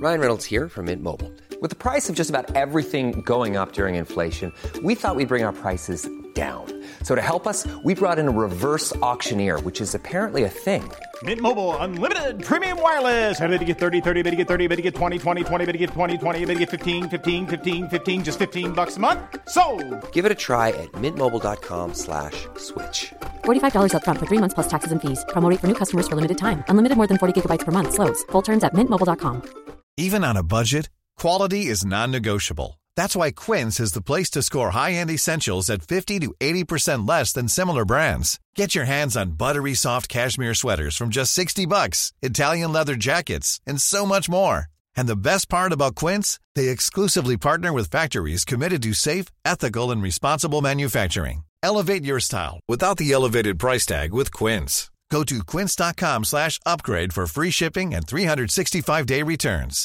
Ryan Reynolds here from Mint Mobile. With the price of just about everything going up during inflation, we thought we'd bring our prices down. So to help us, we brought in a reverse auctioneer, which is apparently a thing. Mint Mobile Unlimited Premium Wireless. How to get 30, 30, bit to get 30, bit to get 20, 20, 20, bit to get 20, 20, bit to get 15, 15, 15, 15, just $15 a month? Sold! Give it a try at mintmobile.com/switch. $45 up front for 3 months plus taxes and fees. Promo rate for new customers for limited time. Unlimited more than 40 gigabytes per month. Slows full terms at mintmobile.com. Even on a budget, quality is non-negotiable. That's why Quince is the place to score high-end essentials at 50 to 80% less than similar brands. Get your hands on buttery soft cashmere sweaters from just $60, Italian leather jackets, and so much more. And the best part about Quince, they exclusively partner with factories committed to safe, ethical, and responsible manufacturing. Elevate your style without the elevated price tag with Quince. Go to quince.com/upgrade for free shipping and 365-day returns.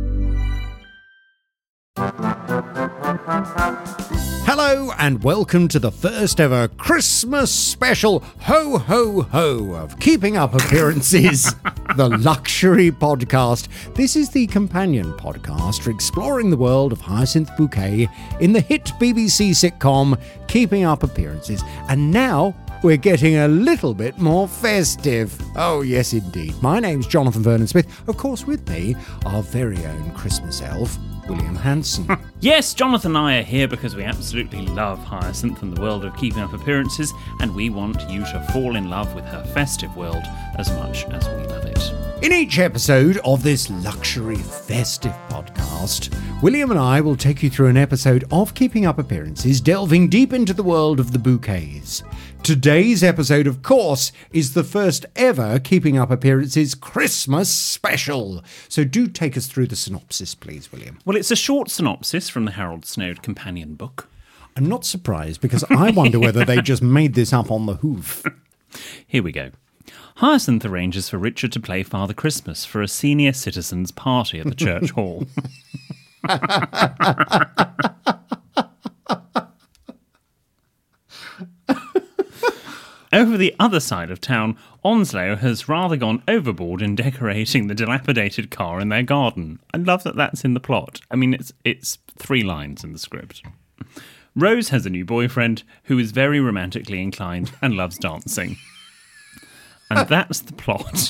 Hello and welcome to the first ever Christmas special ho ho ho of Keeping Up Appearances, the luxury podcast. This is the companion podcast for exploring the world of Hyacinth Bouquet in the hit BBC sitcom Keeping Up Appearances. And now we're getting a little bit more festive. Oh yes indeed. My name's Jonathan Vernon Smith. Of course with me, our very own Christmas elf, William Hanson. Yes, Jonathan and I are here because we absolutely love Hyacinth and the world of Keeping Up Appearances, and we want you to fall in love with her festive world as much as we love it. In each episode of this luxury festive podcast, William and I will take you through an episode of Keeping Up Appearances, delving deep into the world of the bouquets. Today's episode, of course, is the first ever Keeping Up Appearances Christmas special. So do take us through the synopsis, please, William. Well, it's a short synopsis from the Harold Snowd companion book. I'm not surprised, because I wonder whether they just made this up on the hoof. Here we go. Hyacinth arranges for Richard to play Father Christmas for a senior citizens' party at the church hall. Over the other side of town, Onslow has rather gone overboard in decorating the dilapidated car in their garden. I love that that's in the plot. I mean, it's 3 lines in the script. Rose has a new boyfriend who is very romantically inclined and loves dancing. And that's the plot.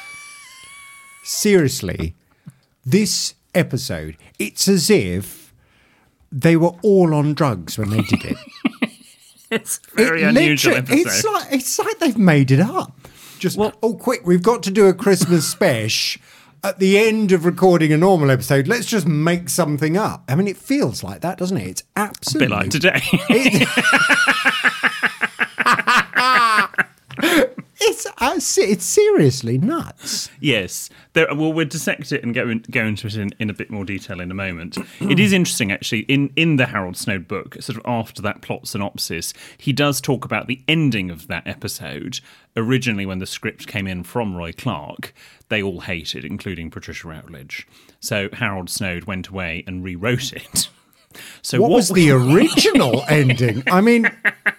Seriously, this episode, it's as if they were all on drugs when they did it. It's a very unusual episode. It's like they've made it up. Just, quick, we've got to do a Christmas special. At the end of recording a normal episode, let's just make something up. I mean, it feels like that, doesn't it? It's absolutely... A bit like today. It's seriously nuts. Yes. We'll dissect it and go into it in a bit more detail in a moment. It is interesting, actually, in the Harold Snowd book, sort of after that plot synopsis, he does talk about the ending of that episode. Originally, when the script came in from Roy Clark, they all hated, including Patricia Routledge. So Harold Snowd went away and rewrote it. So what was the original ending? I mean...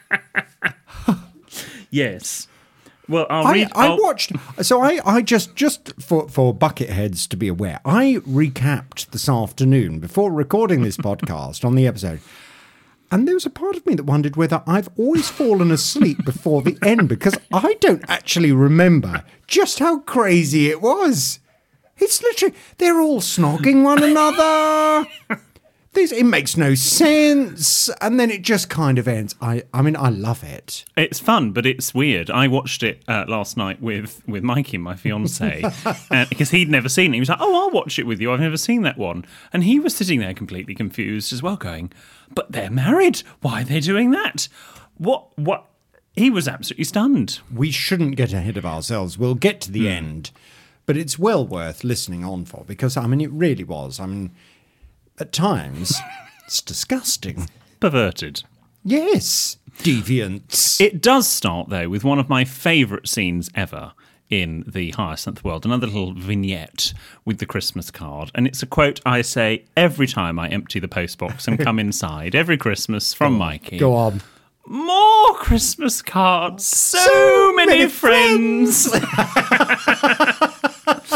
Yes. Well, I watched. So I just for bucketheads to be aware, I recapped this afternoon before recording this podcast on the episode, and there was a part of me that wondered whether I've always fallen asleep before the end, because I don't actually remember just how crazy it was. It's literally they're all snogging one another. It makes no sense, and then it just kind of ends. I mean, I love it. It's fun, but it's weird. I watched it last night with Mikey, my fiancé, because he'd never seen it. He was like, "Oh, I'll watch it with you. I've never seen that one." And he was sitting there completely confused as well, going, "But they're married. Why are they doing that? What?" He was absolutely stunned. We shouldn't get ahead of ourselves. We'll get to the end, but it's well worth listening on for, because, I mean, it really was. I mean... At times, it's disgusting. Perverted. Yes. Deviants. It does start, though, with one of my favourite scenes ever in the Hyacinth world. Another little vignette with the Christmas card. And it's a quote I say every time I empty the postbox and come inside. Every Christmas from Mikey. Go on. More Christmas cards. So many friends.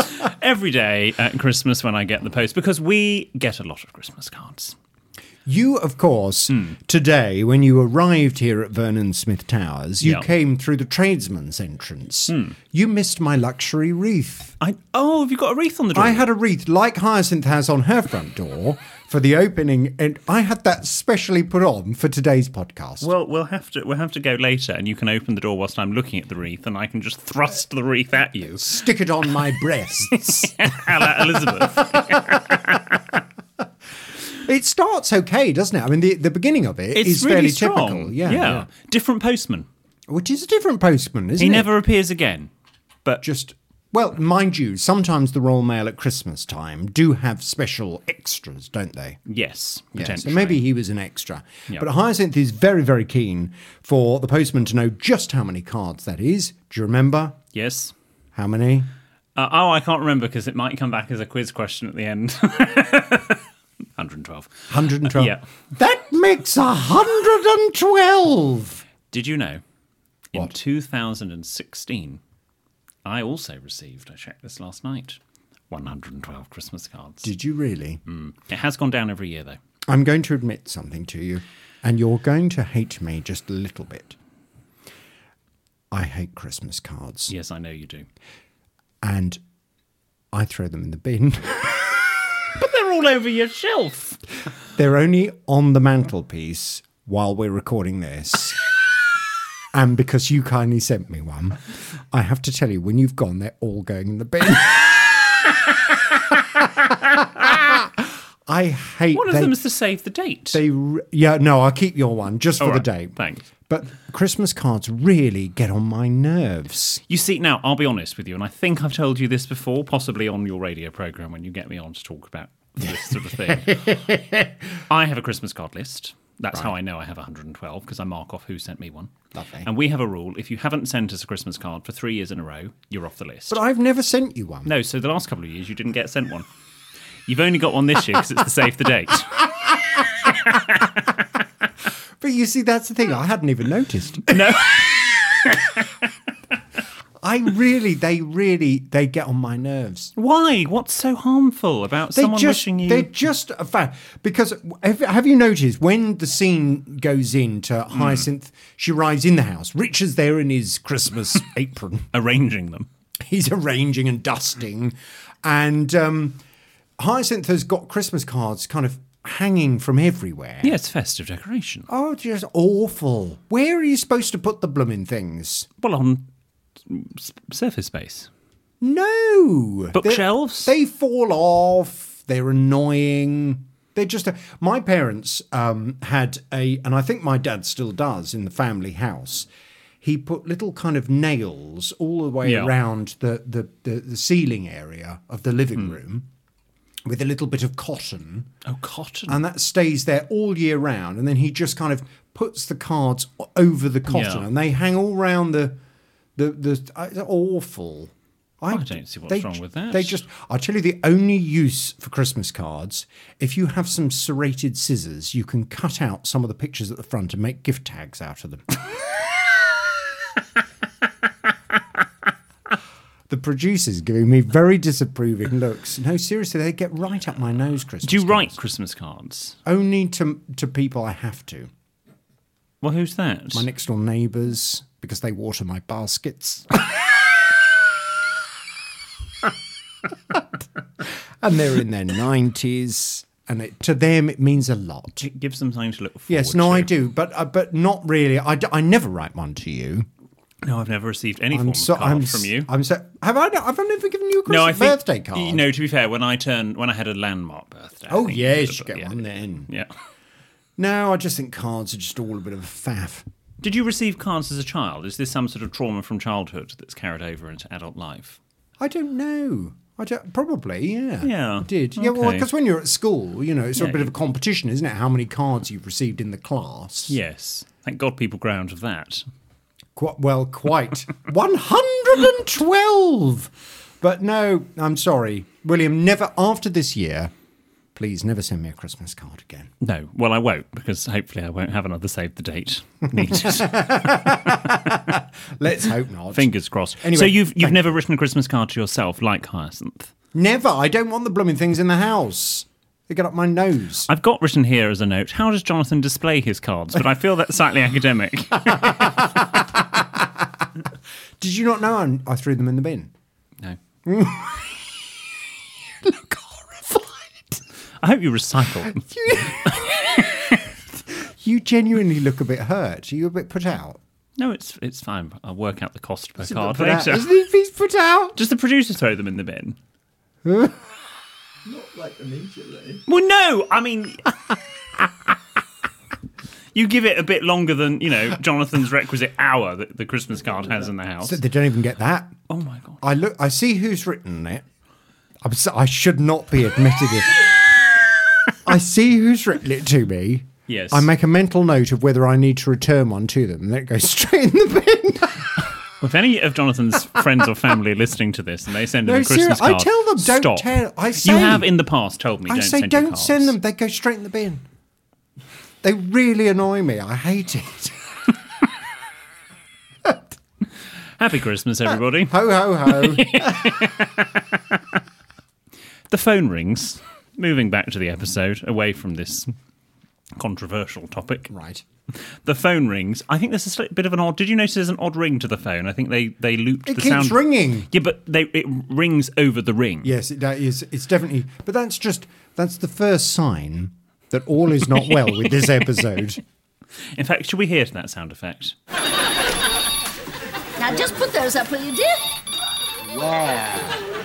every day at Christmas when I get the post, because we get a lot of Christmas cards. You, of course, today, when you arrived here at Vernon Smith Towers, you came through the tradesman's entrance. You missed my luxury wreath. Have you got a wreath on the door? I had a wreath like Hyacinth has on her front door for the opening, and I had that specially put on for today's podcast. Well, we'll have to go later, and you can open the door whilst I'm looking at the wreath, and I can just thrust the wreath at you. Stick it on my breasts. A la Elizabeth. It starts okay, doesn't it? I mean, the beginning of it is really fairly strong. typical. Yeah. Different postman. Which is a different postman, isn't it? He never appears again. But Well, mind you, sometimes the Royal Mail at Christmas time do have special extras, don't they? yes, Yeah, potentially. so maybe he was an extra. Yep. But Hyacinth is very, very keen for the postman to know just how many cards that is. Do you remember? Yes. How many? I can't remember because it might come back as a quiz question at the end. 112. 112. Yeah. That makes 112. Did you know? In What? 2016, I also received, I checked this last night, 112 Christmas cards. Did you really? It has gone down every year, though. I'm going to admit something to you, and you're going to hate me just a little bit. I hate Christmas cards. Yes, I know you do. And I throw them in the bin. But they're all over your shelf. They're only on the mantelpiece while we're recording this. And because you kindly sent me one, I have to tell you, when you've gone, they're all going in the bin. I hate One of them is to save the date. I'll keep your one just for All the right, date. thanks. But Christmas cards really get on my nerves. You see, now, I'll be honest with you, and I think I've told you this before, possibly on your radio programme when you get me on to talk about this sort of thing. I have a Christmas card list. That's how I know I have 112, because I mark off who sent me one. Lovely. And we have a rule, if you haven't sent us a Christmas card for 3 years in a row, you're off the list. But I've never sent you one. No, so the last couple of years you didn't get sent one. You've only got one this year because it's the save the date. But you see, that's the thing. I hadn't even noticed. No. They get on my nerves. Why? What's so harmful about someone wishing you... They're just a fact. Because have you noticed when the scene goes into Hyacinth, she arrives in the house, Richard's there in his Christmas apron. Arranging them. He's arranging and dusting. And Hyacinth has got Christmas cards kind of hanging from everywhere. Yeah, it's festive decoration. Oh, just awful. Where are you supposed to put the blooming things? Well, on surface space. No. Bookshelves? They fall off. They're annoying. They're just... My parents had and I think my dad still does in the family house, he put little kind of nails all the way around the ceiling area of the living room with a little bit of cotton. Oh, cotton. And that stays there all year round. And then he just kind of puts the cards over the cotton and they hang all around the it's awful. I don't see what's wrong with that. I'll tell you the only use for Christmas cards, if you have some serrated scissors, you can cut out some of the pictures at the front and make gift tags out of them. The producer's giving me very disapproving looks. No, seriously, they get right up my nose, Christmas Do you write cards. Christmas cards? Only to people I have to. Well, who's that? My next door neighbours, because they water my baskets. And they're in their 90s. And to them, it means a lot. It gives them something to look forward to. Yes, no, I do. But not really. I never write one to you. No, I've never received any form of card from you. Have I never given you a Christmas birthday card? No, to be fair, when I had a landmark birthday. Oh, yes, you get one then. Yeah. No, I just think cards are just all a bit of a faff. Did you receive cards as a child? Is this some sort of trauma from childhood that's carried over into adult life? I don't know. Probably, yeah. Yeah. I did. Yeah, well, Okay. because when you're at school, it's a bit of a competition, isn't it? How many cards you've received in the class. Yes. Thank God people grow out of that. Quite 112! But no, I'm sorry. William, never, after this year, please never send me a Christmas card again. No, well, I won't, because hopefully I won't have another save the date needed. Let's hope not. Fingers crossed. Anyway, so you've never written a Christmas card to yourself like Hyacinth? Never. I don't want the blooming things in the house. They get up my nose. I've got written here as a note, how does Jonathan display his cards? But I feel that's slightly academic. Did you not know I threw them in the bin? No. You look horrified. I hope you recycle them. You genuinely look a bit hurt. Are you a bit put out? No, it's fine. I'll work out the cost per card Put out. later. Isn't he if he's put out? Does the producer throw them in the bin? Not like immediately. Well, no. I mean, you give it a bit longer than, Jonathan's requisite hour that the Christmas card has in the house. So they don't even get that. Oh, my God. I see who's written it. I should not be admitted it. I see who's written it to me. Yes. I make a mental note of whether I need to return one to them, and then it goes straight in the bin. Well, if any of Jonathan's friends or family are listening to this and they send him a Christmas card, I tell them, don't stop. tell. I say, you have in the past told me I don't say, send your don't cards. send them. They go straight in the bin. They really annoy me. I hate it. Happy Christmas, everybody. Ho, ho, ho. The phone rings. Moving back to the episode, away from this controversial topic. Right. The phone rings. I think there's a bit of an odd... Did you notice there's an odd ring to the phone? I think they looped It the keeps sound... ringing. Yeah, but it rings over the ring. Yes, it is. It's definitely... But that's the first sign that all is not well with this episode. In fact, should we hear that sound effect? Now just put those up, will you, dear? Where?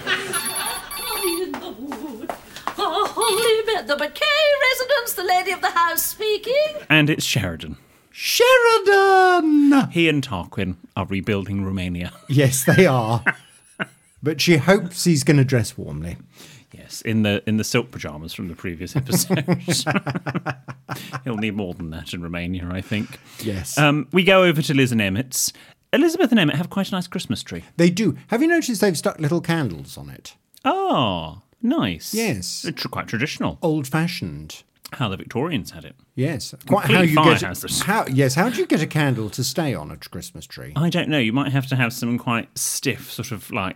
Holy the McKay residence, the lady of the house speaking. And it's Sheridan. Sheridan! He and Tarquin are rebuilding Romania. Yes, they are. But she hopes he's going to dress warmly. Yes, in the silk pyjamas from the previous episode. He'll need more than that in Romania, I think. Yes. We go over to Liz and Emmett's. Elizabeth and Emmett have quite a nice Christmas tree. They do. Have you noticed they've stuck little candles on it? Oh, nice. Yes. It's quite traditional. Old-fashioned. How the Victorians had it. Yes. Complete fire hazard. How do you get a candle to stay on a Christmas tree? I don't know. You might have to have some quite stiff sort of like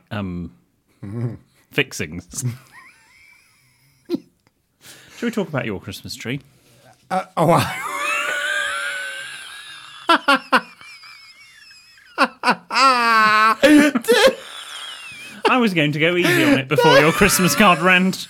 fixings. Shall we talk about your Christmas tree? I was going to go easy on it before your Christmas card rant.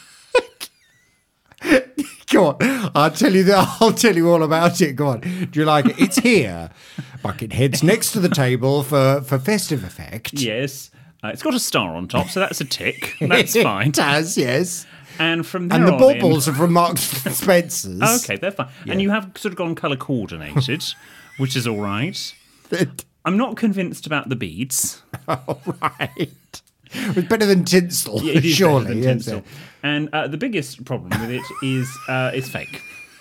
Go on. I'll tell you all about it. Go on. Do you like it? It's here. Buckethead's next to the table for festive effect. Yes. It's got a star on top, so that's a tick. That's fine. It has, yes. And from there And the on baubles are from Marks and Spencer's. Okay, they're fine. Yeah. And you have sort of gone colour coordinated, which is all right. I'm not convinced about the beads. All right. It's better than tinsel, Yeah, it is surely. better than tinsel. And the biggest problem with it is it's fake.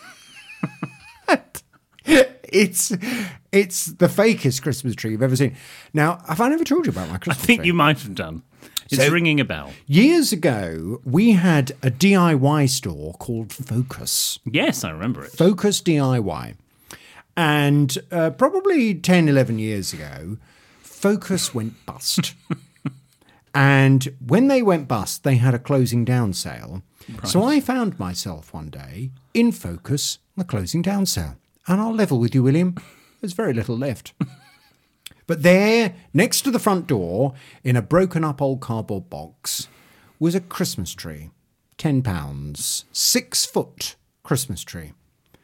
It's the fakest Christmas tree you've ever seen. Now, have I never told you about my Christmas I think tree? you might have done. It's ringing a bell. Years ago, we had a DIY store called Focus. Yes, I remember it. Focus DIY. And probably 10, 11 years ago, Focus went bust. And when they went bust, they had a closing down sale. Right. So I found myself one day in Focus, the closing down sale. And I'll level with you, William, there's very little left. But there, next to the front door, in a broken up old cardboard box, was a Christmas tree. £10. 6 foot Christmas tree.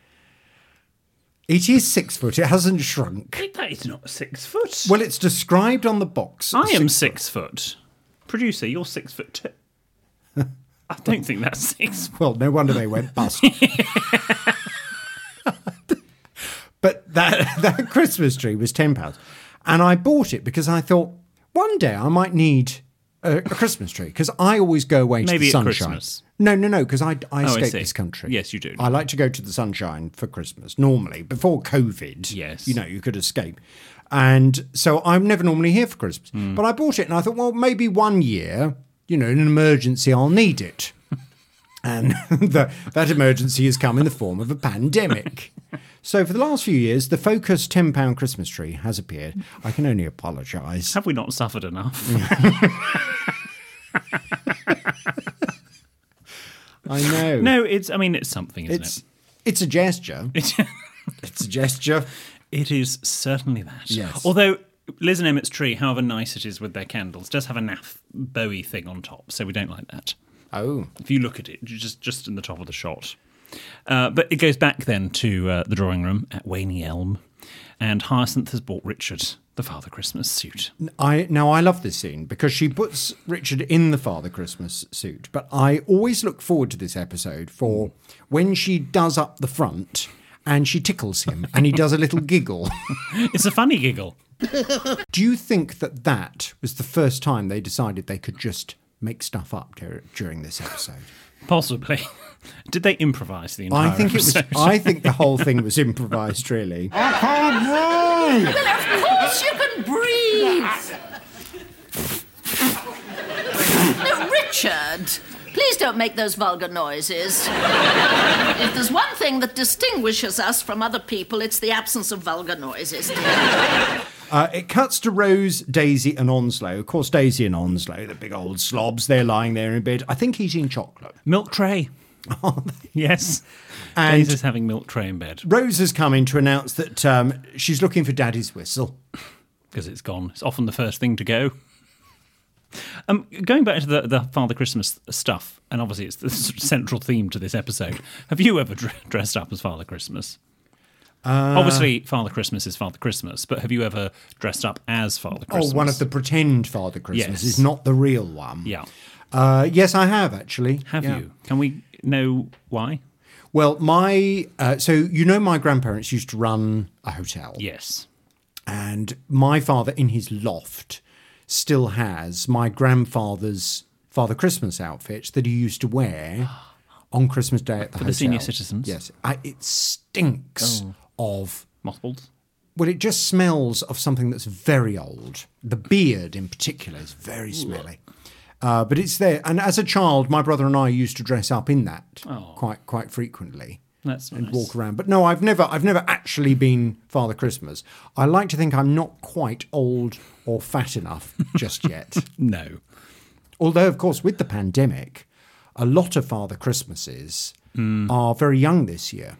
It is 6 foot. It hasn't shrunk. That is not 6 foot. Well, it's described on the box. I am 6 foot. Producer, you're 6 foot too. I don't think that's 6 foot. Well, no wonder they went bust. But that Christmas tree was £10. And I bought it because I thought, one day I might need a Christmas tree. Because I always go away to the sunshine. Christmas. No, because I escape see. this country. Yes, you do. I like to go to the sunshine for Christmas, normally. Before COVID, yes, you could escape. And so I'm never normally here for Christmas. But I bought it and I thought, well, maybe one year, in an emergency, I'll need it. And that emergency has come in the form of a pandemic. So for the last few years, the Focus £10 Christmas tree has appeared. I can only apologise. Have we not suffered enough? I know. No, it's something, isn't it? It's a gesture. It's a gesture. It is certainly that. Yes. Although Liz and Emmett's tree, however nice it is with their candles, does have a naff bowie thing on top, so we don't like that. Oh. If you look at it, just in the top of the shot. But it goes back then to the drawing room at Waney Elm, and Hyacinth has bought Richard the Father Christmas suit. I love this scene because she puts Richard in the Father Christmas suit, but I always look forward to this episode for when she does up the front and she tickles him and he does a little giggle. It's a funny giggle. Do you think that was the first time they decided they could just make stuff up during this episode? Possibly. Did they improvise the entire episode? I think the whole thing was improvised, really. I can't breathe! Of course you can breathe! No, Richard, please don't make those vulgar noises. If there's one thing that distinguishes us from other people, it's the absence of vulgar noises. It cuts to Rose, Daisy and Onslow. Of course, Daisy and Onslow, the big old slobs, they're lying there in bed. I think eating chocolate. Milk tray. Yes. And Daisy's having milk tray in bed. Rose has come in to announce that she's looking for Daddy's whistle. Because it's gone. It's often the first thing to go. Going back to the Father Christmas stuff, and obviously it's the central theme to this episode. Have you ever dressed up as Father Christmas? Obviously, Father Christmas is Father Christmas, but have you ever dressed up as Father Christmas? Oh, one of the pretend Father Christmas is not the real one. Yeah. Yes, I have, actually. Have you? Can we know why? Well, my grandparents used to run a hotel. Yes. And my father, in his loft, still has my grandfather's Father Christmas outfit that he used to wear on Christmas Day at the hotel. For the senior citizens? Yes. It stinks of... mothballs? Well, it just smells of something that's very old. The beard, in particular, is very smelly. But it's there. And as a child, my brother and I used to dress up in that quite frequently. That's nice. And walk around. But no, I've never actually been Father Christmas. I like to think I'm not quite old or fat enough just yet. No. Although, of course, with the pandemic, a lot of Father Christmases are very young this year.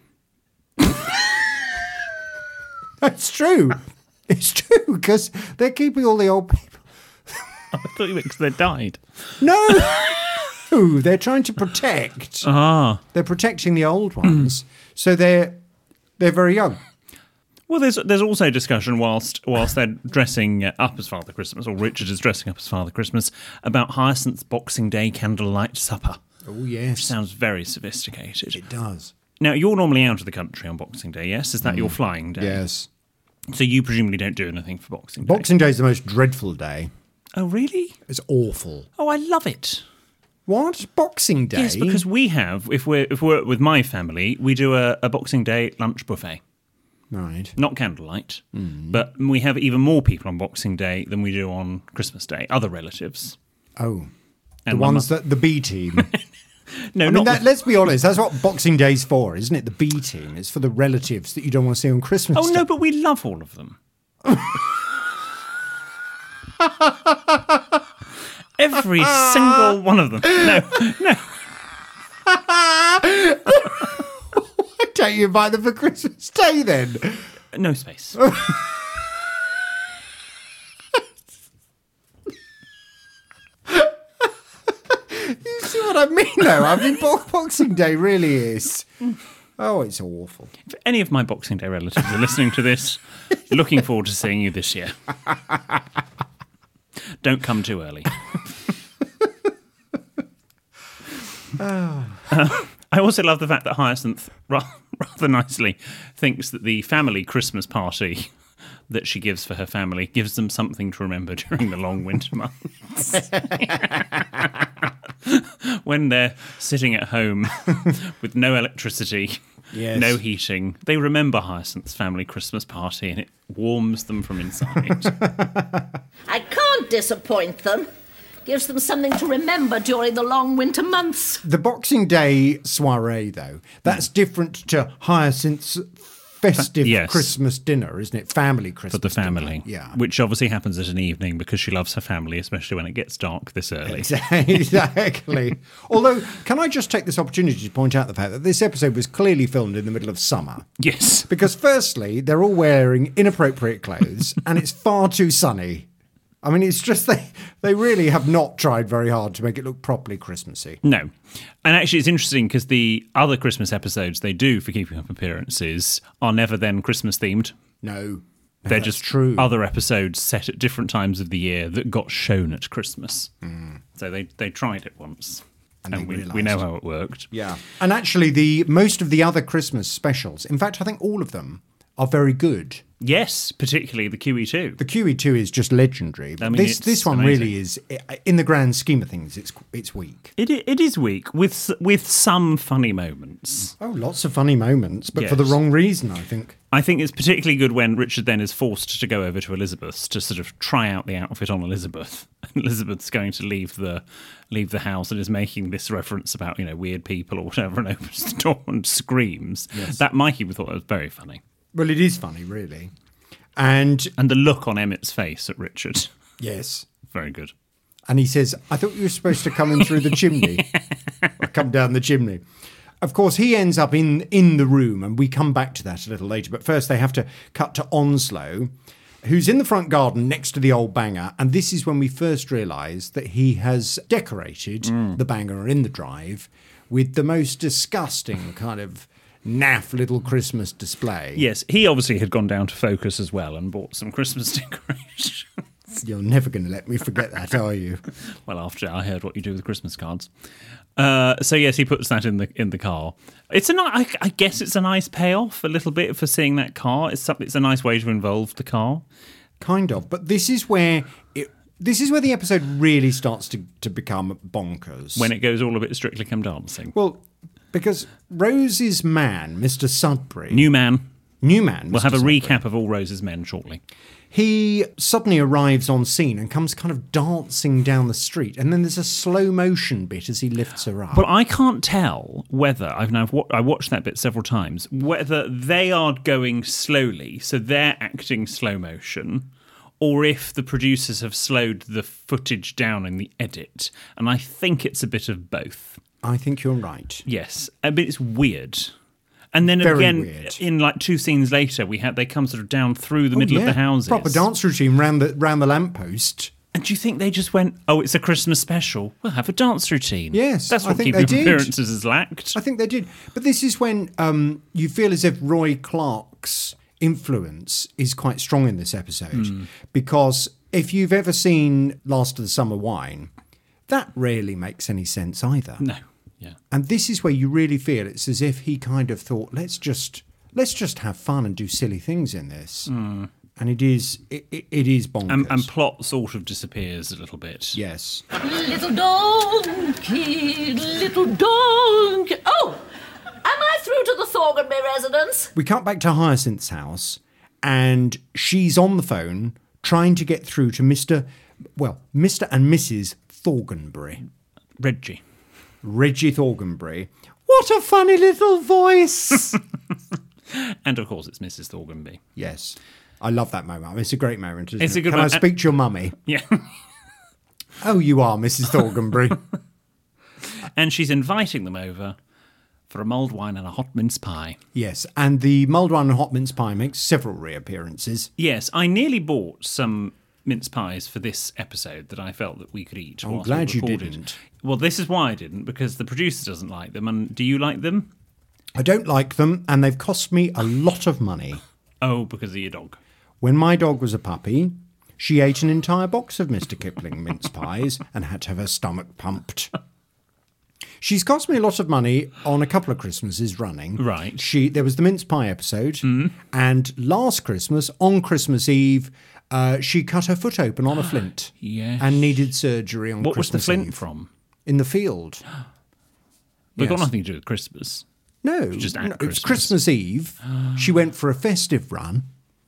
That's true. It's true, because they're keeping all the old people. I thought you meant because they died. No! They're trying to protect. They're protecting the old ones. So they're very young. Well, there's also discussion whilst they're dressing up as Father Christmas, or Richard is dressing up as Father Christmas, about Hyacinth's Boxing Day candlelight supper. Oh, yes. Which sounds very sophisticated. It does. Now, you're normally out of the country on Boxing Day, yes? Is that your flying day? Yes. So you presumably don't do anything for Boxing Day? Boxing Day is the most dreadful day. Oh, really? It's awful. Oh, I love it. What? Boxing Day? Yes, because we have, if we're with my family, we do a Boxing Day lunch buffet. Right. Not candlelight, but we have even more people on Boxing Day than we do on Christmas Day, other relatives. Oh. And the ones that the B team. No, let's be honest, that's what Boxing Day's for, isn't it? The B team. It's for the relatives that you don't want to see on Christmas Day. Oh, no, but we love all of them. Every single one of them. No. Why don't you invite them for Christmas Day then? No space. You see what I mean, though? I mean, Boxing Day really is. Oh, it's awful. If any of my Boxing Day relatives are listening to this, looking forward to seeing you this year. Don't come too early. I also love the fact that Hyacinth, rather nicely, thinks that the family Christmas party that she gives for her family gives them something to remember during the long winter months. When they're sitting at home with no electricity, no heating, they remember Hyacinth's family Christmas party and it warms them from inside. I can't disappoint them. Gives them something to remember during the long winter months. The Boxing Day soiree, though, that's different to Hyacinth's festive Yes. Christmas dinner, isn't it? Family Christmas For the family. dinner. Yeah. Which obviously happens at an evening because she loves her family, especially when it gets dark this early. Exactly. Although, can I just take this opportunity to point out the fact that this episode was clearly filmed in the middle of summer? Yes. Because firstly, they're all wearing inappropriate clothes and it's far too sunny. I mean, it's just they really have not tried very hard to make it look properly Christmassy. No. And actually, it's interesting because the other Christmas episodes they do for Keeping Up Appearances are never then Christmas themed. No. They're that's just true. other episodes set at different times of the year that got shown at Christmas. So they tried it once. And we realised. know how it worked. Yeah. And actually, most of the other Christmas specials, in fact, I think all of them are very good. Yes, particularly the QE2. The QE2 is just legendary. But I mean, this one amazing. really is, in the grand scheme of things, it's weak. It is weak with some funny moments. Oh, lots of funny moments, but for the Yes. wrong reason, I think. I think it's particularly good when Richard then is forced to go over to Elizabeth's to sort of try out the outfit on Elizabeth. And Elizabeth's going to leave the house and is making this reference about, weird people or whatever, and opens the door and screams. Yes. That Mikey thought that was very funny. Well, it is funny, really. And the look on Emmett's face at Richard, yes. very good. And he says, I thought you were supposed to come in through the chimney. Or come down the chimney. Of course, he ends up in the room, and we come back to that a little later. But first, they have to cut to Onslow, who's in the front garden next to the old banger. And this is when we first realise that he has decorated the banger in the drive with the most disgusting kind of naff little Christmas display. Yes, he obviously had gone down to Focus as well and bought some Christmas decorations. You're never going to let me forget that, are you? Well, after I heard what you do with Christmas cards. So yes, he puts that in the car. It's I guess it's a nice payoff a little bit for seeing that car. It's a nice way to involve the car. Kind of, but this is where the episode really starts to become bonkers. When it goes all a bit Strictly Come Dancing. Well, because Rose's man, Mr. Sudbury, New man. We'll have a recap of all Rose's men shortly. He suddenly arrives on scene and comes kind of dancing down the street, and then there's a slow motion bit as he lifts her up. Well, I can't tell whether I watched that bit several times, whether they are going slowly, so they're acting slow motion, or if the producers have slowed the footage down in the edit. And I think it's a bit of both. I think you're right. Yes, but it's weird. And then Very again, weird. in like two scenes later, they come sort of down through the middle of the houses. Proper dance routine round the lamppost. And do you think they just went, oh, it's a Christmas special, we'll have a dance routine? Yes, That's I what think Keeping Up they did. Appearances has lacked. I think they did. But this is when you feel as if Roy Clark's influence is quite strong in this episode. Because if you've ever seen Last of the Summer Wine, that rarely makes any sense either. No. Yeah. And this is where you really feel it's as if he kind of thought, let's just have fun and do silly things in this. And it is bonkers. And plot sort of disappears a little bit. Yes. Little donkey, little donkey. Oh, am I through to the Thornbury residence? We cut back to Hyacinth's house, and she's on the phone trying to get through to Mr. and Mrs. Thornbury. Reggie Thornbury. What a funny little voice! And of course, it's Mrs. Thornbury. Yes. I love that moment. It's a great moment, isn't It's it? a good Can I one. speak to your mummy? Yeah. Oh, you are, Mrs. Thornbury. And she's inviting them over for a mulled wine and a hot mince pie. Yes, and the mulled wine and hot mince pie makes several reappearances. Yes, I nearly bought some mince pies for this episode that I felt that we could eat. I'm whilst glad we you recorded. didn't. Well, this is why I didn't, because the producer doesn't like them. And do you like them? I don't like them, and they've cost me a lot of money. Oh, because of your dog. When my dog was a puppy, she ate an entire box of Mr. Kipling mince pies and had to have her stomach pumped. She's cost me a lot of money on a couple of Christmases running. Right. There was the mince pie episode, and last Christmas, on Christmas Eve, she cut her foot open on a flint. Yes. And needed surgery on What was Christmas the flint Eve. from? In the field. We've got Yes. nothing to do with Christmas. No, just at no, it's Christmas. Christmas Eve. She went for a festive run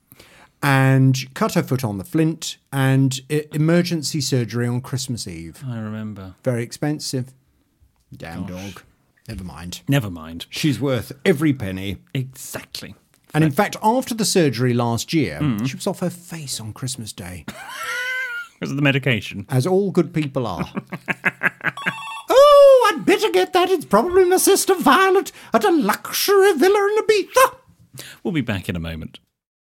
and cut her foot on the flint and emergency surgery on Christmas Eve. I remember. Very expensive. Damn dog. Never mind. Never mind. She's worth every penny. Exactly. And in fact, after the surgery last year, she was off her face on Christmas Day. Because of the medication. As all good people are. Oh, I'd better get that. It's probably my sister Violet at a luxury villa in Ibiza. We'll be back in a moment.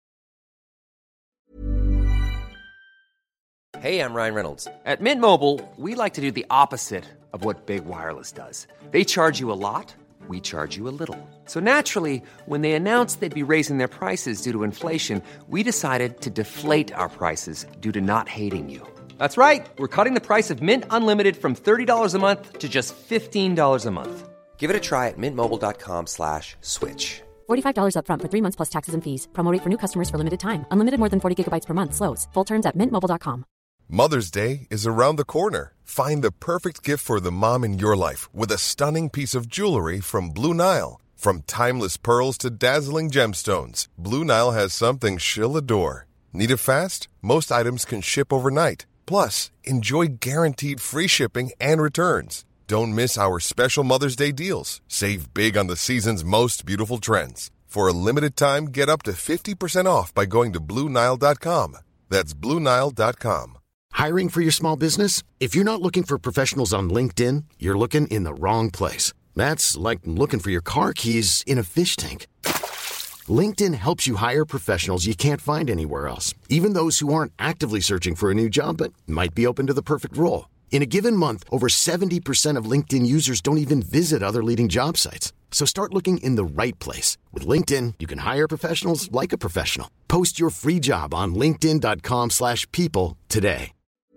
Hey, I'm Ryan Reynolds. At Mint Mobile, we like to do the opposite of what Big Wireless does. They charge you a lot, we charge you a little. So naturally, when they announced they'd be raising their prices due to inflation, we decided to deflate our prices due to not hating you. That's right. We're cutting the price of Mint Unlimited from $30 a month to just $15 a month. Give it a try at mintmobile.com/switch. $45 up front for 3 months plus taxes and fees. Promo rate for new customers for limited time. Unlimited more than 40 gigabytes per month. Slows full terms at mintmobile.com. Mother's Day is around the corner. Find the perfect gift for the mom in your life with a stunning piece of jewelry from Blue Nile. From timeless pearls to dazzling gemstones, Blue Nile has something she'll adore. Need it fast? Most items can ship overnight. Plus, enjoy guaranteed free shipping and returns. Don't miss our special Mother's Day deals. Save big on the season's most beautiful trends. For a limited time, get up to 50% off by going to BlueNile.com. That's BlueNile.com. Hiring for your small business? If you're not looking for professionals on LinkedIn, you're looking in the wrong place. That's like looking for your car keys in a fish tank. LinkedIn helps you hire professionals you can't find anywhere else, even those who aren't actively searching for a new job but might be open to the perfect role. In a given month, over 70% of LinkedIn users don't even visit other leading job sites. So start looking in the right place. With LinkedIn, you can hire professionals like a professional. Post your free job on linkedin.com/people today.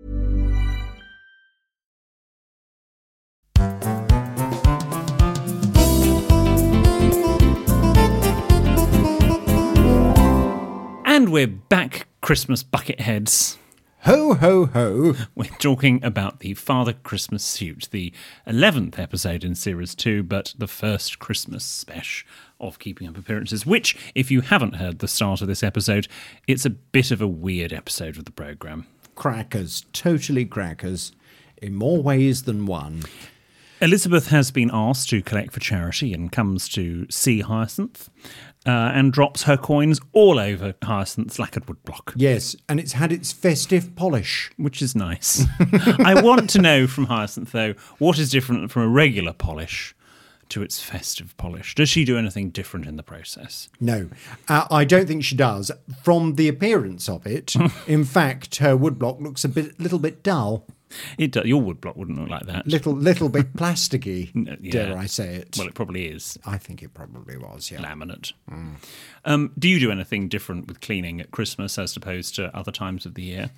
And we're back, Christmas bucketheads. Ho, ho, ho. We're talking about the Father Christmas Suit, the 11th episode in Series 2, but the first Christmas special of Keeping Up Appearances, which, if you haven't heard the start of this episode, it's a bit of a weird episode of the programme. Crackers, totally crackers, in more ways than one. Elizabeth has been asked to collect for charity and comes to see Hyacinth and drops her coins all over Hyacinth's lacquered woodblock. Yes, and it's had its festive polish. Which is nice. I want to know from Hyacinth, though, what is different from a regular polish to its festive polish? Does she do anything different in the process? No, I don't think she does. From the appearance of it, in fact, her woodblock looks little bit dull. It does. Your woodblock wouldn't look like that. Little bit plasticky, Yeah. dare I say it. Well, it probably is. I think it probably was, yeah. Laminate. Do you do anything different with cleaning at Christmas as opposed to other times of the year?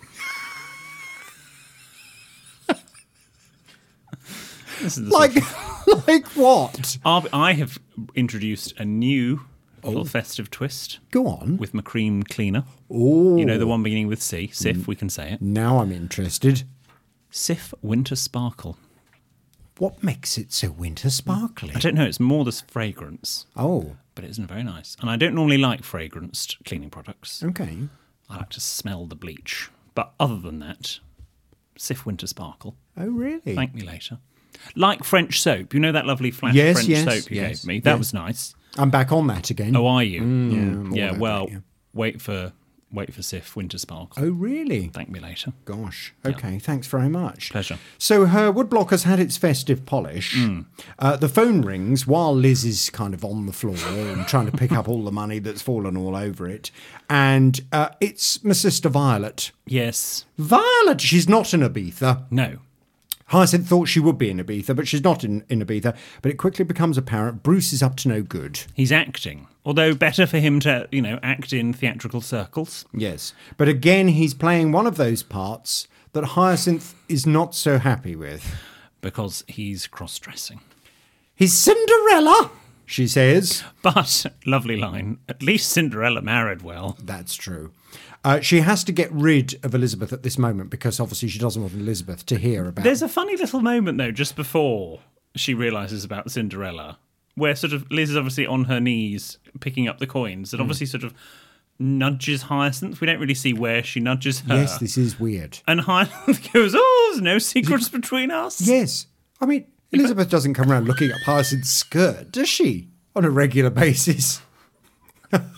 Like what? I have introduced a new little festive twist. Go on. With my cream cleaner. Oh. You know, the one beginning with C. Sif, we can say it. Now I'm interested. Sif Winter Sparkle. What makes it so winter sparkly? I don't know. It's more the fragrance. Oh. But it isn't very nice. And I don't normally like fragranced cleaning products. Okay. I like to smell the bleach. But other than that, Sif Winter Sparkle. Oh, really? Thank me later. Like French soap. You know that lovely flat French soap you gave me? That was nice. I'm back on that again. Oh, are you? Yeah, well, that, yeah. wait for Sif Winter Sparkle. Oh, really? Thank me later. Gosh. Okay, thanks very much. Pleasure. So her woodblock has had its festive polish. The phone rings while Liz is kind of on the floor and trying to pick up all the money that's fallen all over it. And it's my sister Violet. Yes. Violet! She's not in Ibiza. No. Hyacinth thought she would be in Ibiza, but she's not in Ibiza. But it quickly becomes apparent Bruce is up to no good. He's acting. Although better for him to, act in theatrical circles. Yes. But again, he's playing one of those parts that Hyacinth is not so happy with. Because he's cross-dressing. He's Cinderella, she says. But, lovely line, at least Cinderella married well. That's true. She has to get rid of Elizabeth at this moment because obviously she doesn't want Elizabeth to hear about it. There's a funny little moment, though, just before she realises about Cinderella, where sort of Liz is obviously on her knees picking up the coins and obviously sort of nudges Hyacinth. We don't really see where she nudges her. Yes, this is weird. And Hyacinth goes, oh, there's no secrets between us. Yes. I mean, Elizabeth doesn't come around looking up Hyacinth's skirt, does she? On a regular basis.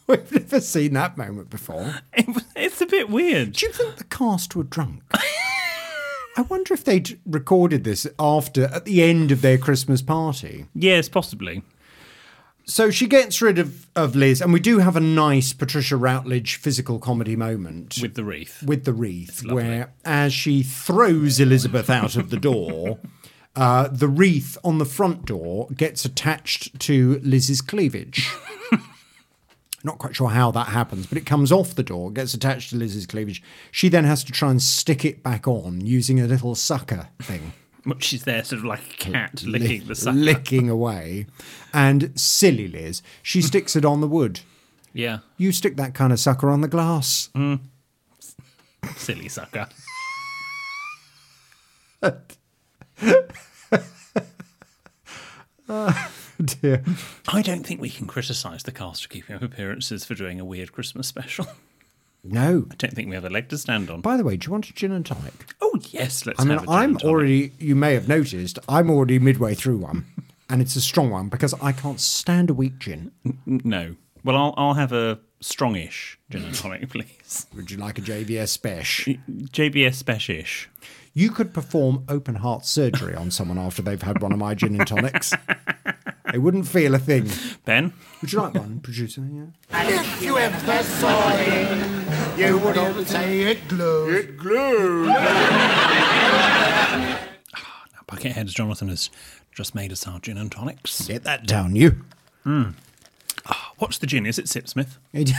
We've never seen that moment before. It's a bit weird. Do you think the cast were drunk? I wonder if they'd recorded this at the end of their Christmas party. Yes, possibly. So she gets rid of Liz, and we do have a nice Patricia Routledge physical comedy moment. With the wreath. Where as she throws Elizabeth out of the door, the wreath on the front door gets attached to Liz's cleavage. Not quite sure how that happens, but it comes off the door, gets attached to Liz's cleavage. She then has to try and stick it back on using a little sucker thing. She's there sort of like a cat licking the sucker. Licking away. And silly Liz, she sticks it on the wood. Yeah. You stick that kind of sucker on the glass. Silly sucker. Dear. I don't think we can criticise the cast of Keeping Up Appearances for doing a weird Christmas special. No. I don't think we have a leg to stand on. By the way, do you want a gin and tonic? Oh, yes, let's have a gin and tonic. already, you may have noticed, I'm already midway through one. And it's a strong one because I can't stand a weak gin. No. Well, I'll have a strongish gin and tonic, please. Would you like a JVS Spesh? JVS Spesh-ish. You could perform open heart surgery on someone after they've had one of my gin and tonics. They wouldn't feel a thing. Ben? Would you like one, producer? Yeah. And if you ever saw it, you would all say it glows. It glows. Now, Buckethead's Jonathan has just made us our gin and tonics. Get that down, you. What's the gin? Is it Sipsmith?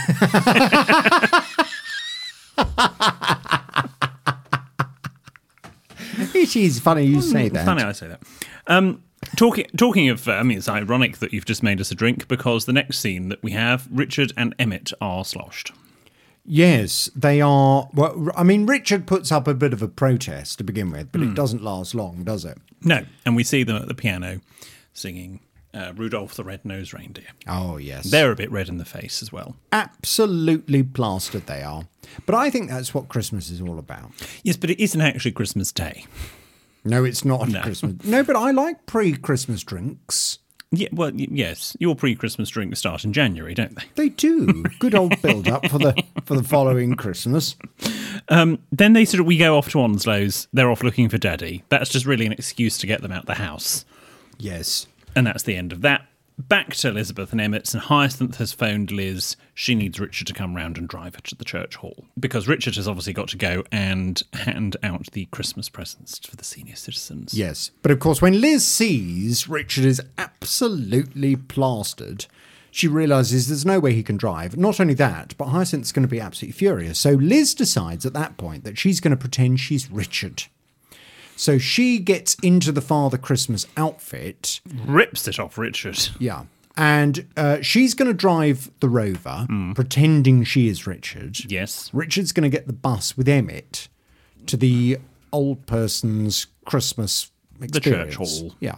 It is funny you say that. Funny I say that. Talking of, it's ironic that you've just made us a drink because the next scene that we have, Richard and Emmett are sloshed. Yes, they are. Well, I mean, Richard puts up a bit of a protest to begin with, but it doesn't last long, does it? No, and we see them at the piano singing Rudolph the Red-Nosed Reindeer. Oh, yes. They're a bit red in the face as well. Absolutely plastered they are. But I think that's what Christmas is all about. Yes, but it isn't actually Christmas Day. No, it's not Christmas. No, but I like pre-Christmas drinks. Yeah, well, yes. Your pre-Christmas drinks start in January, don't they? They do. Good old build-up for the following Christmas. Then we go off to Onslow's. They're off looking for Daddy. That's just really an excuse to get them out the house. Yes. And that's the end of that. Back to Elizabeth and Emmett's, and Hyacinth has phoned Liz. She needs Richard to come round and drive her to the church hall. Because Richard has obviously got to go and hand out the Christmas presents for the senior citizens. Yes. But of course, when Liz sees Richard is absolutely plastered, she realises there's no way he can drive. Not only that, but Hyacinth's going to be absolutely furious. So Liz decides at that point that she's going to pretend she's Richard. So she gets into the Father Christmas outfit. Rips it off Richard. Yeah. And she's going to drive the Rover, pretending she is Richard. Yes. Richard's going to get the bus with Emmett to the old person's Christmas experience. The church hall. Yeah.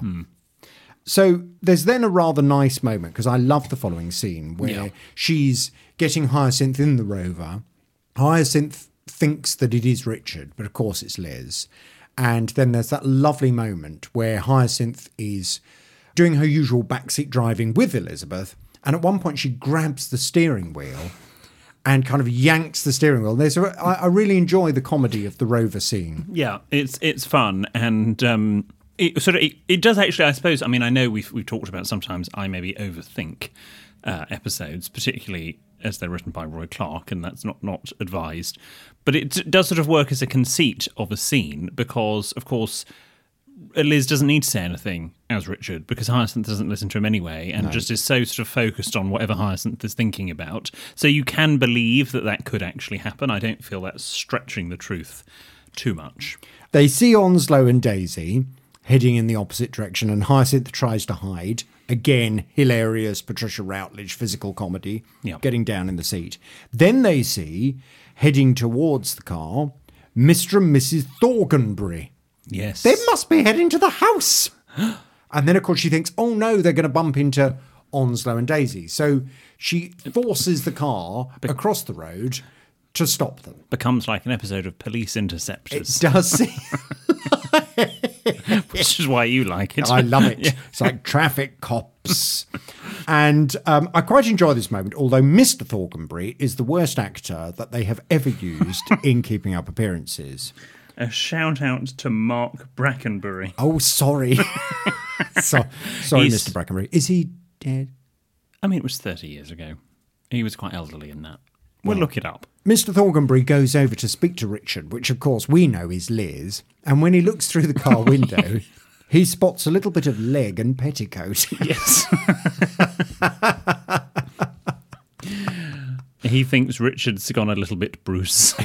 So there's then a rather nice moment, because I love the following scene, where she's getting Hyacinth in the Rover. Hyacinth thinks that it is Richard, but of course it's Liz. And then there's that lovely moment where Hyacinth is doing her usual backseat driving with Elizabeth. And at one point she grabs the steering wheel and kind of yanks the steering wheel. I really enjoy the comedy of the Rover scene. Yeah, it's fun. And it does actually, I suppose, I mean, I know we've talked about sometimes I maybe overthink episodes, particularly as they're written by Roy Clark, and that's not advised. But it does sort of work as a conceit of a scene because, of course, Liz doesn't need to say anything as Richard because Hyacinth doesn't listen to him anyway and just is so sort of focused on whatever Hyacinth is thinking about. So you can believe that could actually happen. I don't feel that's stretching the truth too much. They see Onslow and Daisy heading in the opposite direction, and Hyacinth tries to hide. Again, hilarious Patricia Routledge physical comedy, getting down in the seat. Then they see, heading towards the car, Mr. and Mrs. Thornbury. Yes. They must be heading to the house. And then, of course, she thinks, oh no, they're going to bump into Onslow and Daisy. So she forces the car across the road to stop them. Becomes like an episode of Police Interceptors. It does seem which is why you like it. I love it. It's like traffic cops. And I quite enjoy this moment, although Mr. Thornbury is the worst actor that they have ever used in Keeping Up Appearances. A shout out to Mark Brackenbury. Oh, sorry. Sorry, Mr. Brackenbury. Is he dead? I mean, it was 30 years ago. He was quite elderly in that. We'll look it up. Mr. Thornbury goes over to speak to Richard, which of course we know is Liz, and when he looks through the car window, he spots a little bit of leg and petticoat. Yes. He thinks Richard's gone a little bit Bruce.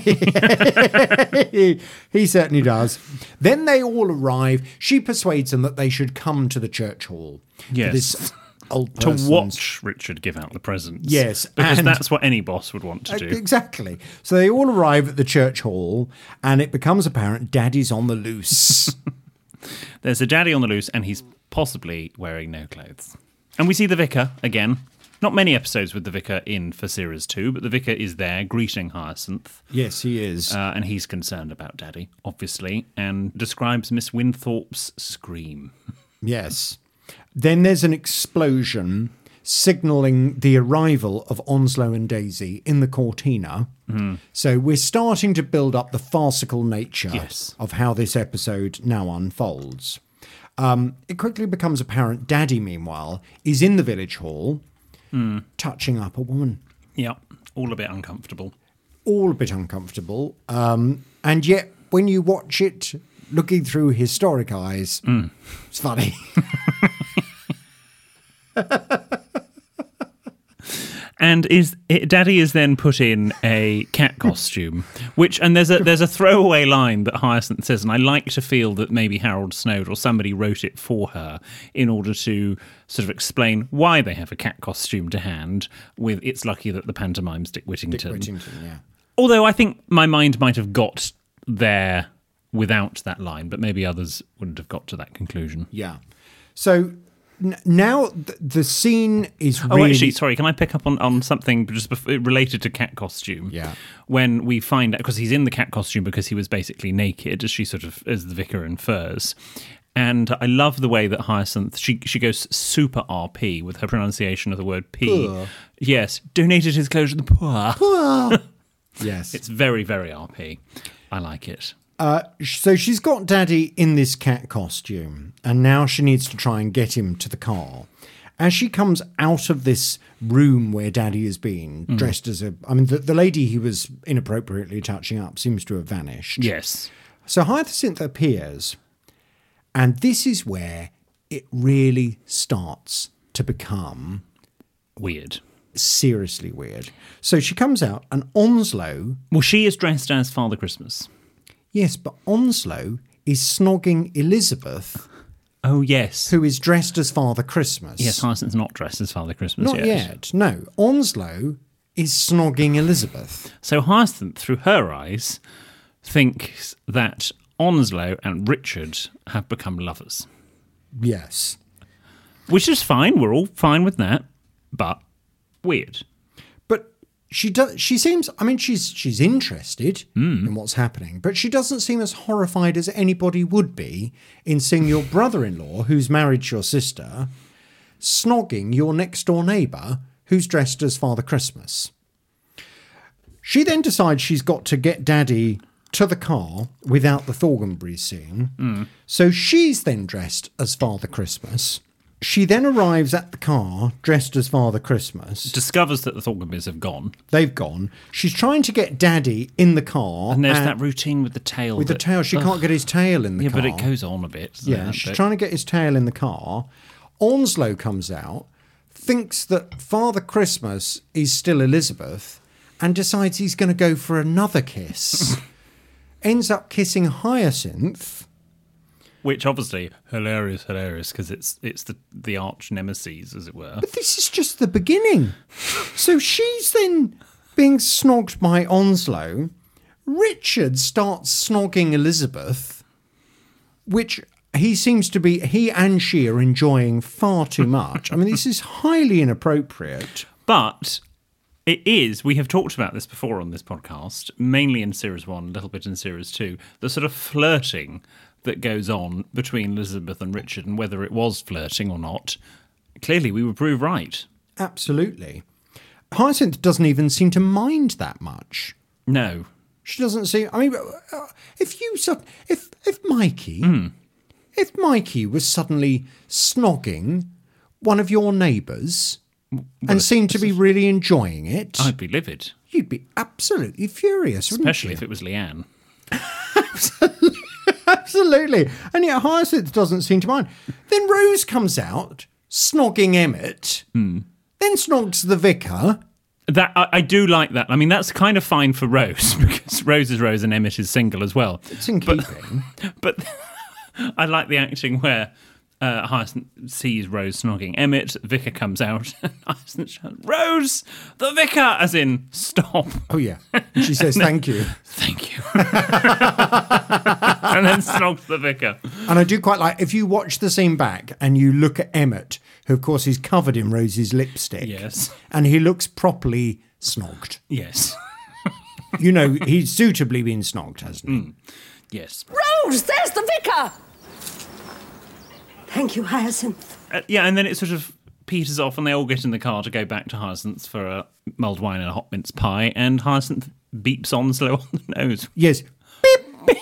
He certainly does. Then they all arrive. She persuades them that they should come to the church hall. Yes. For this old to person's... watch Richard give out the presents. Yes. Because and that's what any boss would want to do. Exactly. So they all arrive at the church hall, and it becomes apparent Daddy's on the loose. There's a daddy on the loose, and he's possibly wearing no clothes. And we see the vicar again. Not many episodes with the vicar in for Series 2, but the vicar is there greeting Hyacinth. Yes, he is. And he's concerned about Daddy, obviously, and describes Miss Winthorpe's scream. Yes. Then there's an explosion signalling the arrival of Onslow and Daisy in the Cortina. Mm-hmm. So we're starting to build up the farcical nature Yes. of how this episode now unfolds. It quickly becomes apparent Daddy, meanwhile, is in the village hall, touching up a woman. Yeah, all a bit uncomfortable. All a bit uncomfortable. And yet, when you watch it looking through historic eyes, it's funny. And Daddy is then put in a cat costume, and there's a throwaway line that Hyacinth says, and I like to feel that maybe Harold Snoad or somebody wrote it for her in order to sort of explain why they have a cat costume to hand. With it's lucky that the pantomime's Dick Whittington. Dick Whittington, yeah. Although I think my mind might have got there without that line, but maybe others wouldn't have got to that conclusion. Yeah. So now the scene is really... Oh, actually, sorry, can I pick up on something just related to cat costume? Yeah. When we find out, because he's in the cat costume because he was basically naked, as the vicar infers. And I love the way that Hyacinth, she goes super RP with her pronunciation of the word P. Poor. Yes, donated his clothes to the poor. Poor. Yes. It's very, very RP. I like it. So she's got Daddy in this cat costume, and now she needs to try and get him to the car. As she comes out of this room where Daddy has been, dressed as the lady he was inappropriately touching up seems to have vanished. Yes. So Hyacinth appears, and this is where it really starts to become... weird. Seriously weird. So she comes out, and Onslow... Well, she is dressed as Father Christmas. Yes, but Onslow is snogging Elizabeth. Oh, yes. Who is dressed as Father Christmas. Yes, Hyacinth's not dressed as Father Christmas Not yet. No. Onslow is snogging Elizabeth. So Hyacinth, through her eyes, thinks that Onslow and Richard have become lovers. Yes. Which is fine. We're all fine with that. But weird. But she seems, she's interested in what's happening, but she doesn't seem as horrified as anybody would be in seeing your brother-in-law, who's married to your sister, snogging your next-door neighbour, who's dressed as Father Christmas. She then decides she's got to get Daddy to the car without the Thornburys seeing. So she's then dressed as Father Christmas. She then arrives at the car dressed as Father Christmas. Discovers that the Thornburys have gone. They've gone. She's trying to get Daddy in the car. And there's that routine with the tail. With the tail. She can't get his tail in the car. Yeah, but it goes on a bit. She's trying to get his tail in the car. Onslow comes out, thinks that Father Christmas is still Elizabeth, and decides he's going to go for another kiss. Ends up kissing Hyacinth. Which obviously hilarious, because it's the arch nemesis, as it were. But this is just the beginning. So she's then being snogged by Onslow. Richard starts snogging Elizabeth, which he and she are enjoying far too much. This is highly inappropriate. But it is, we have talked about this before on this podcast, mainly in Series 1, a little bit in Series 2, the sort of flirting that goes on between Elizabeth and Richard, and whether it was flirting or not Clearly, we were proved right. Absolutely. Hyacinth doesn't even seem to mind that much. No. She doesn't seem... I mean, if Mikey was suddenly snogging one of your neighbours and seemed to be really enjoying it... I'd be livid. You'd be absolutely furious, wouldn't you? Especially if it was Leanne. Absolutely. And yet Hyacinth doesn't seem to mind. Then Rose comes out, snogging Emmett, then snogs the vicar. That I do like that. I mean, that's kind of fine for Rose, because Rose is Rose and Emmett is single as well. It's in keeping. But I like the acting where Hyacinth sees Rose snogging Emmett, Vicar comes out, and Hyacinth shouts, "Rose, the vicar!" as in, stop. Oh, yeah. And she says, "Thank you." Thank you. And then snogs the vicar. And I do quite like, if you watch the scene back and you look at Emmett, who, of course, is covered in Rose's lipstick. Yes. And he looks properly snogged. Yes. You know, he's suitably been snogged, hasn't he? Yes. Rose, there's the vicar! Thank you, Hyacinth. Yeah, and then it sort of peters off and they all get in the car to go back to Hyacinth's for a mulled wine and a hot mince pie, and Hyacinth beeps Onslow on the nose. Yes. Beep, beep.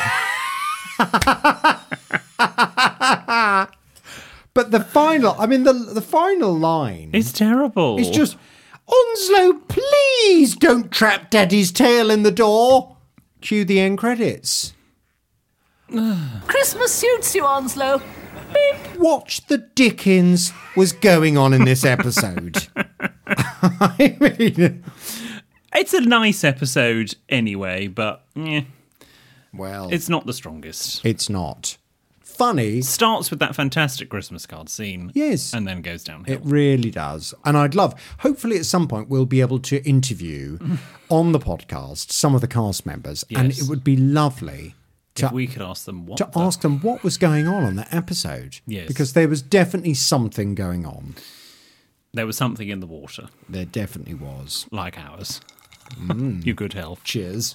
But the final, I mean, the final line... It's terrible. It's just, "Onslow, please don't trap Daddy's tail in the door." Cue the end credits. Christmas suits you, Onslow. Beep. What the dickens was going on in this episode? I mean... It's a nice episode anyway, but well, it's not the strongest. It's not. Funny. Starts with that fantastic Christmas card scene. Yes. And then goes downhill. It really does. And I'd love, hopefully at some point we'll be able to interview on the podcast some of the cast members. Yes. And it would be lovely if we could ask them what was going on that episode. Yes. Because there was definitely something going on. There was something in the water. There definitely was. Like ours. You good health. Cheers.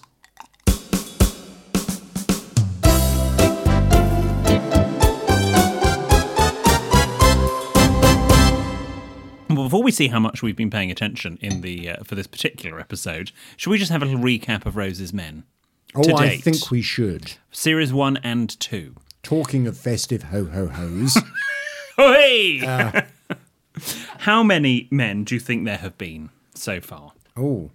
Well, before we see how much we've been paying attention in the for this particular episode, should we just have a little recap of Rose's Men? Oh, I think we should. Series 1 and 2. Talking of festive ho-ho-hos. Hey! How many men do you think there have been so far? Oh.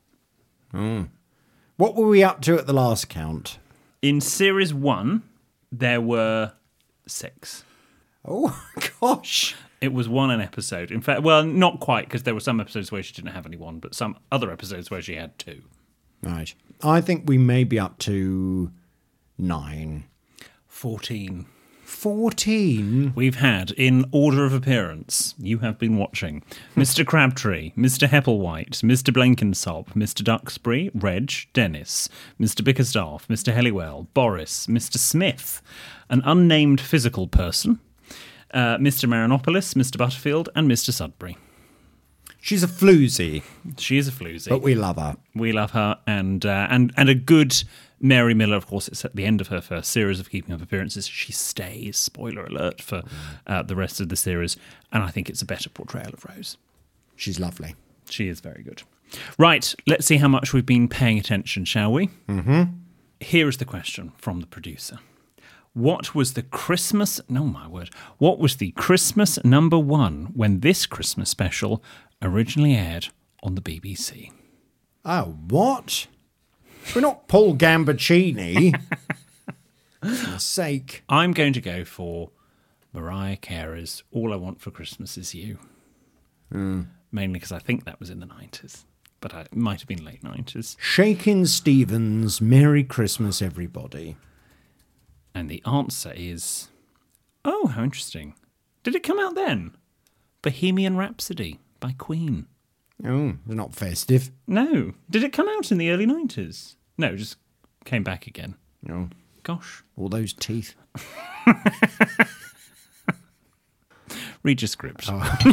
What were we up to at the last count? In Series 1, there were 6. Oh, gosh. It was 1 an episode. In fact, well, not quite, because there were some episodes where she didn't have any 1, but some other episodes where she had 2. Right. I think we may be up to 9. 14. 14? We've had, in order of appearance, you have been watching, Mr. Crabtree, Mr. Hepplewhite, Mr. Blenkinsop, Mr. Duxbury, Reg, Dennis, Mr. Bickerstaff, Mr. Helliwell, Boris, Mr. Smith, an unnamed physical person, Mr. Marinopoulos, Mr. Butterfield, and Mr. Sudbury. She's a floozy. She is a floozy. But we love her. We love her, and a good Mary Miller. Of course, it's at the end of her first series of Keeping Up Appearances. She stays, spoiler alert, for the rest of the series, and I think it's a better portrayal of Rose. She's lovely. She is very good. Right, let's see how much we've been paying attention, shall we? Mm-hmm. Here is the question from the producer. What was the Christmas... No, my word. What was the Christmas number 1 when this Christmas special originally aired on the BBC? Oh, what? We're not Paul Gambaccini. For God's sake. I'm going to go for Mariah Carey's All I Want for Christmas Is You. Mainly because I think that was in the 90s. But it might have been late 90s. Shakin' Stevens, Merry Christmas, Everybody. And the answer is... Oh, how interesting. Did it come out then? Bohemian Rhapsody by Queen. Oh, they're not festive. No. Did it come out in the early 90s? No, it just came back again. No. Gosh. All those teeth. Read your script.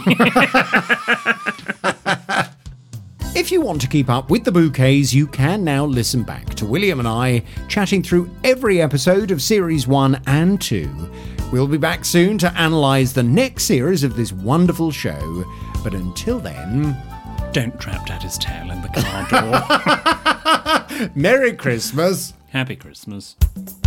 If you want to keep up with the bouquets, you can now listen back to William and I chatting through every episode of Series 1 and 2, We'll be back soon to analyse the next series of this wonderful show. But until then... Don't trap Daddy's tail in the car door. Merry Christmas. Happy Christmas.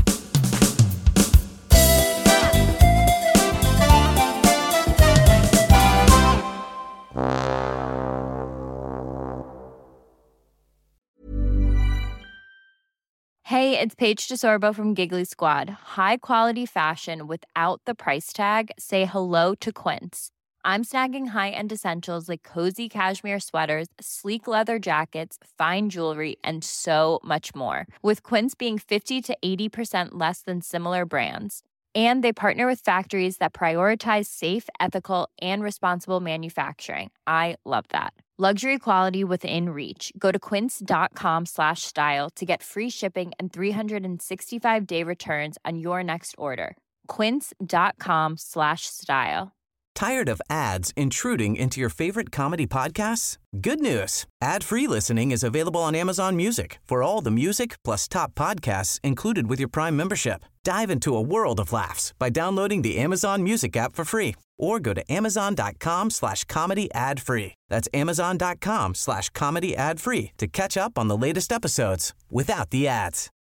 Hey, it's Paige DeSorbo from Giggly Squad. High quality fashion without the price tag. Say hello to Quince. I'm snagging high-end essentials like cozy cashmere sweaters, sleek leather jackets, fine jewelry, and so much more. With Quince being 50 to 80% less than similar brands. And they partner with factories that prioritize safe, ethical, and responsible manufacturing. I love that. Luxury quality within reach. Go to quince.com/style to get free shipping and 365-day returns on your next order. Quince.com/style. Tired of ads intruding into your favorite comedy podcasts? Good news. Ad-free listening is available on Amazon Music for all the music plus top podcasts included with your Prime membership. Dive into a world of laughs by downloading the Amazon Music app for free or go to amazon.com/comedy ad-free. That's amazon.com/comedy ad-free to catch up on the latest episodes without the ads.